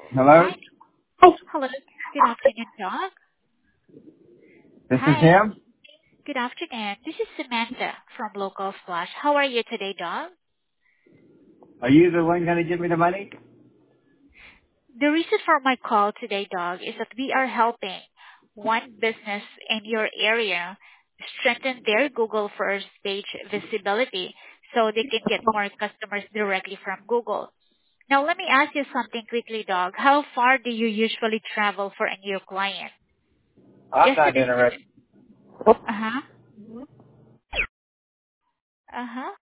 Hello? Hi. Hello. Good afternoon, Doc. This is Hi. him? Good afternoon. This is Samantha from Local Splash. How are you today, Doc? Are you the one going to give me the money? The reason for my call today, Doc, is that we are helping one business in your area strengthen their Google first page visibility so they can get more customers directly from Google. Now, let me ask you something quickly, Doc. How far do you usually travel for a new client? I'm Just not an interested. uh-huh. Uh-huh.